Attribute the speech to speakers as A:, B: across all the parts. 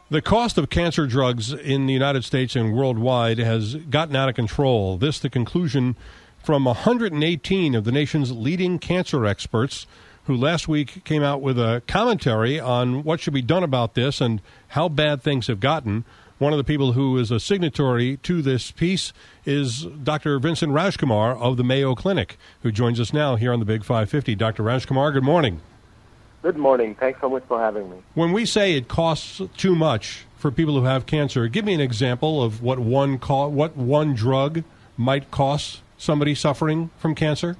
A: The cost of cancer drugs in the United States and worldwide has gotten out of control. This the conclusion from 118 of the nation's leading cancer experts who last week came out with a commentary on what should be done about this and how bad things have gotten. One of the people who is a signatory to this piece is Dr. Vincent Rajkumar of the Mayo Clinic, who joins us now here on the Big 550. Dr. Rajkumar, good morning.
B: Good morning. Thanks so much for having me.
A: When we say it costs too much for people who have cancer, give me an example of what one drug might cost somebody suffering from cancer.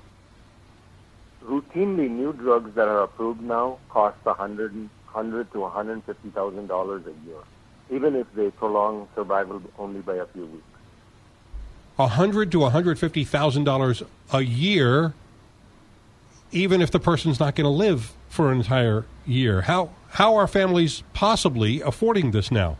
B: Routinely, new drugs that are approved now cost $100 to $150,000 a year, even if they prolong survival only by a few weeks.
A: $100 to $150,000 a year, even if the person's not going to live for an entire year. How are families possibly affording this now?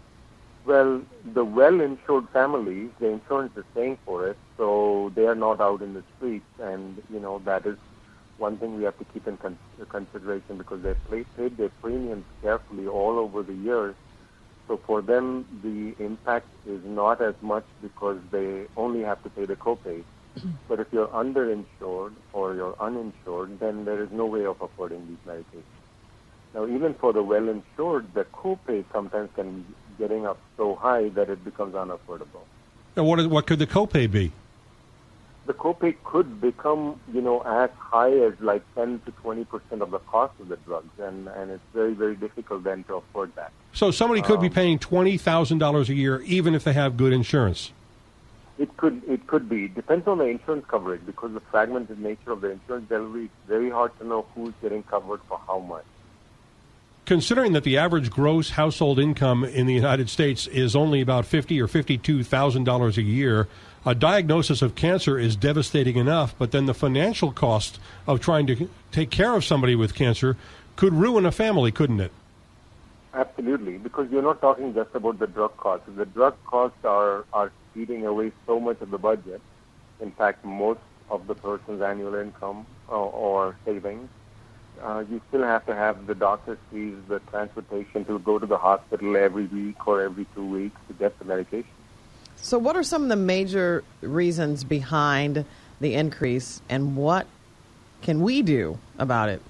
B: Well, the well-insured families, the insurance is paying for it, so they are not out in the streets, and that is one thing we have to keep in consideration because they paid their premiums carefully all over the years. So for them, the impact is not as much because they only have to pay the copay. But if you're underinsured or you're uninsured, then there is no way of affording these medications. Now, even for the well-insured, the copay sometimes can be getting up so high that it becomes unaffordable.
A: And what could the copay be?
B: The copay could become, as high as like 10 to 20% of the cost of the drugs, and it's very, very difficult then to afford that.
A: So somebody could be paying $20,000 a year even if they have good insurance.
B: It could be. It depends on the insurance coverage because the fragmented nature of the insurance delivery, it's very hard to know who's getting covered for how much.
A: Considering that the average gross household income in the United States is only about $50,000 or $52,000 a year, a diagnosis of cancer is devastating enough, but then the financial cost of trying to take care of somebody with cancer could ruin a family, couldn't it?
B: Absolutely, because you're not talking just about the drug costs. The drug costs are eating away so much of the budget. In fact, most of the person's annual income or savings. You still have to have the doctor's fees, the transportation to go to the hospital every week or every 2 weeks to get the medication.
C: So what are some of the major reasons behind the increase, and what can we do about it?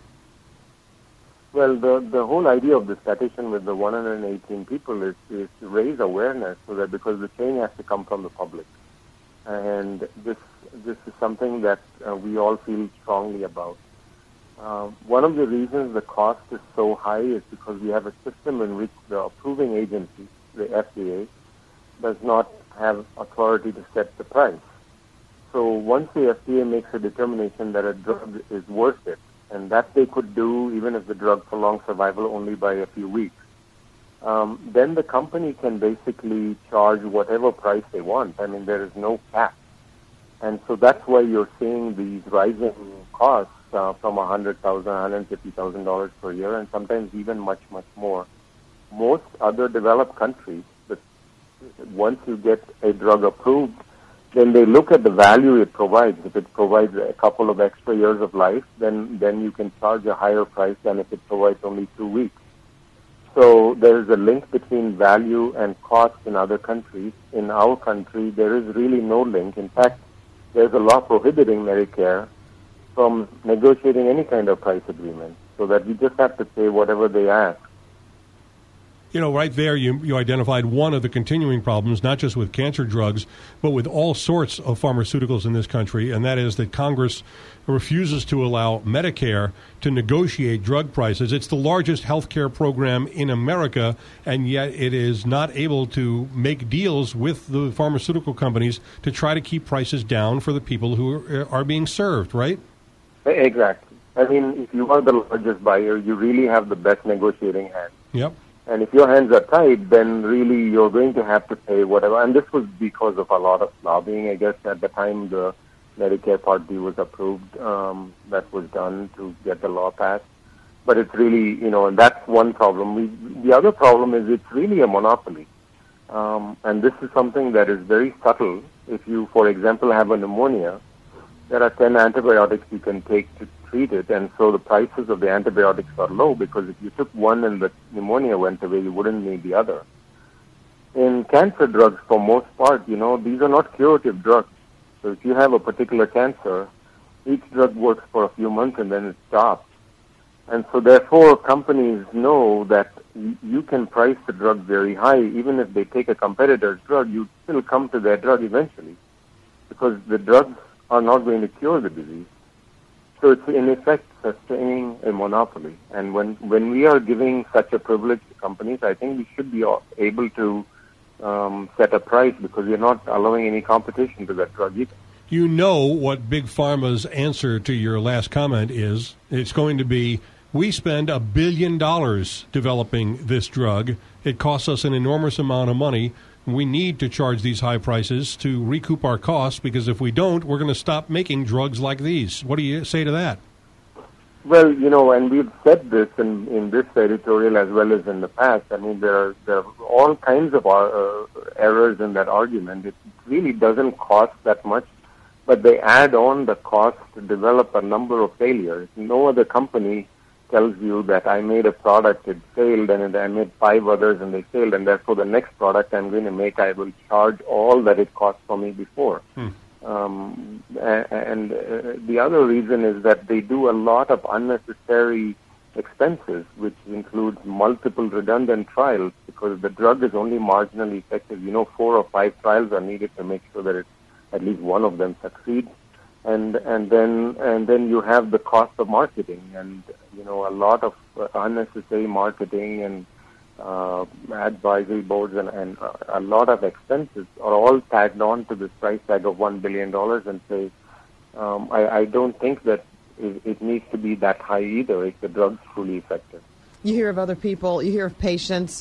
B: Well, the whole idea of this petition with the 118 people is to raise awareness so that because the change has to come from the public. And this is something that we all feel strongly about. One of the reasons the cost is so high is because we have a system in which the approving agency, the FDA, does not have authority to set the price. So once the FDA makes a determination that a drug is worth it, and that they could do even if the drug prolongs survival only by a few weeks, then the company can basically charge whatever price they want. I mean, there is no cap. And so that's why you're seeing these rising costs from $100,000, $150,000 per year, and sometimes even much, much more. Most other developed countries, once you get a drug approved, then they look at the value it provides. If it provides a couple of extra years of life, then you can charge a higher price than if it provides only 2 weeks. So there is a link between value and cost in other countries. In our country, there is really no link. In fact, there's a law prohibiting Medicare from negotiating any kind of price agreement, so that we just have to pay whatever they ask.
A: Right there, you identified one of the continuing problems, not just with cancer drugs, but with all sorts of pharmaceuticals in this country, and that is that Congress refuses to allow Medicare to negotiate drug prices. It's the largest health care program in America, and yet it is not able to make deals with the pharmaceutical companies to try to keep prices down for the people who are being served, right?
B: Exactly. I mean, if you are the largest buyer, you really have the best negotiating hand.
A: Yep.
B: And if your hands are tied, then really you're going to have to pay whatever. And this was because of a lot of lobbying, I guess, at the time the Medicare Part D was approved. That was done to get the law passed. But it's really, and that's one problem. The other problem is it's really a monopoly. And this is something that is very subtle. If you, for example, have a pneumonia, there are 10 antibiotics you can take treat it, and so the prices of the antibiotics are low, because if you took one and the pneumonia went away, you wouldn't need the other. In cancer drugs, for most part, these are not curative drugs. So if you have a particular cancer, each drug works for a few months and then it stops. And so therefore, companies know that you can price the drug very high. Even if they take a competitor's drug, you still come to their drug eventually, because the drugs are not going to cure the disease. So it's in effect sustaining a monopoly. And when we are giving such a privilege to companies, I think we should be able to set a price, because we're not allowing any competition to that drug either.
A: You know what Big Pharma's answer to your last comment is. It's going to be, we spend $1 billion developing this drug. It costs us an enormous amount of money. We need to charge these high prices to recoup our costs, because if we don't, we're going to stop making drugs like these. What do you say to that?
B: Well, and we've said this in this editorial as well as in the past. I mean, there are all kinds of errors in that argument. It really doesn't cost that much, but they add on the cost to develop a number of failures. No other company tells you that I made a product, it failed, and I made 5 others and they failed, and therefore the next product I'm going to make, I will charge all that it cost for me before. The other reason is that they do a lot of unnecessary expenses, which includes multiple redundant trials, because the drug is only marginally effective. 4 or 5 trials are needed to make sure that at least one of them succeeds. And then you have the cost of marketing, and a lot of unnecessary marketing and advisory boards and a lot of expenses are all tagged on to this price tag of $1 billion, and say, I don't think that it needs to be that high either if the drug's truly effective.
C: You hear of other people, you hear of patients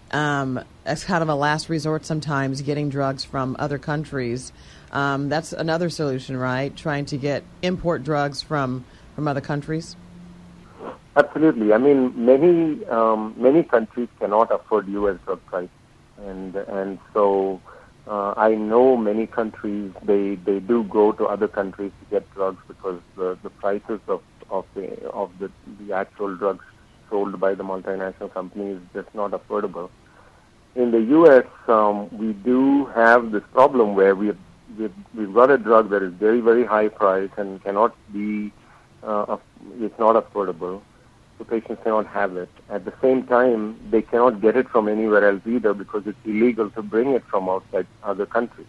C: as kind of a last resort sometimes, getting drugs from other countries. That's another solution, right? Trying to import drugs from other countries?
B: Absolutely. I mean, many countries cannot afford U.S. drug price, and so I know many countries they do go to other countries to get drugs, because the prices of the actual drugs sold by the multinational companies is just not affordable. In the U.S., we do have this problem where we've got a drug that is very, very high price and cannot be it's not affordable. So patients cannot have it. At the same time, they cannot get it from anywhere else either, because it's illegal to bring it from outside other countries.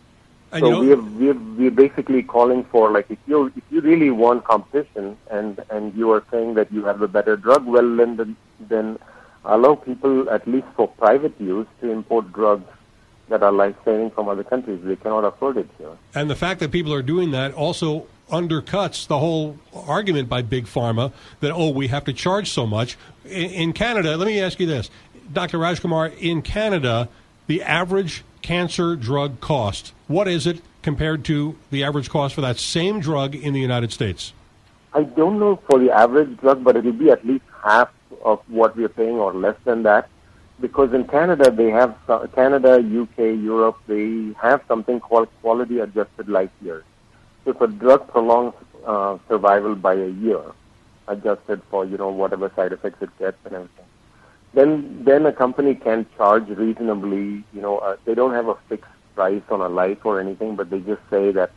B: And so we're basically calling for, like, if you really want competition and you are saying that you have a better drug, well, then allow people, at least for private use, to import drugs that are life-saving from other countries. They cannot afford it here.
A: And the fact that people are doing that also undercuts the whole argument by Big Pharma that, we have to charge so much. In Canada, let me ask you this, Dr. Rajkumar, in Canada, the average cancer drug cost, what is it compared to the average cost for that same drug in the United States?
B: I don't know for the average drug, but it will be at least half of what we are paying or less than that. Because in Canada, Canada, UK, Europe, they have something called quality-adjusted life years. So if a drug prolongs survival by a year, adjusted for, whatever side effects it gets and everything, then a company can charge reasonably, they don't have a fixed price on a life or anything, but they just say that,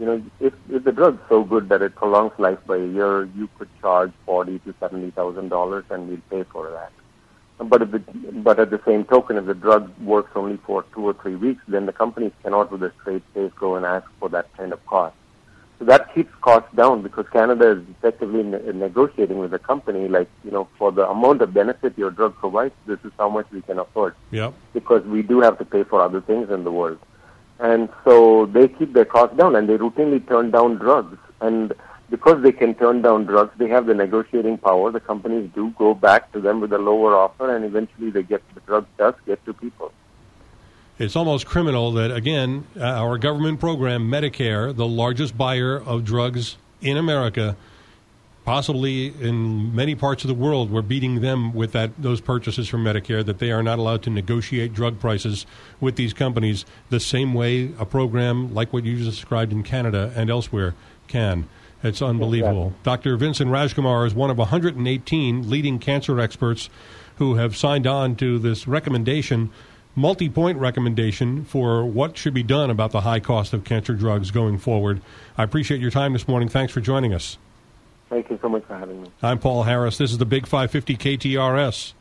B: if the drug's so good that it prolongs life by a year, you could charge $40,000 to $70,000 and we'll pay for that. But at the same token, if the drug works only for 2 or 3 weeks, then the companies cannot, with a straight face, go and ask for that kind of cost. So that keeps costs down, because Canada is effectively negotiating with the company, like, for the amount of benefit your drug provides, this is how much we can afford.
A: Yep.
B: Because we do have to pay for other things in the world. And so they keep their costs down, and they routinely turn down drugs. And because they can turn down drugs, they have the negotiating power. The companies do go back to them with a lower offer, and eventually the drug does get to people.
A: It's almost criminal that, again, our government program, Medicare, the largest buyer of drugs in America, possibly in many parts of the world, we're beating them with those purchases from Medicare, that they are not allowed to negotiate drug prices with these companies the same way a program like what you just described in Canada and elsewhere can. It's unbelievable.
B: Exactly.
A: Dr. Vincent Rajkumar is one of 118 leading cancer experts who have signed on to this recommendation, multi-point recommendation for what should be done about the high cost of cancer drugs going forward. I appreciate your time this morning. Thanks for joining us.
B: Thank you so much for having me.
A: I'm Paul Harris. This is the Big 550 KTRS.